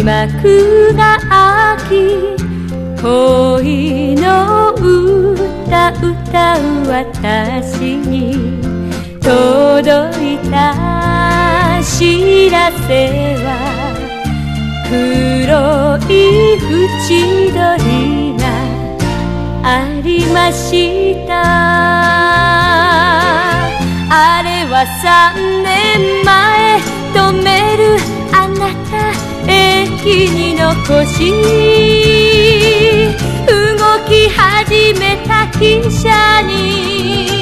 幕が開き、恋の歌歌う私に届いた知らせは、黒い縁取りがありました。あれは3年前、止めるあなた駅に残し、動き始めた汽車に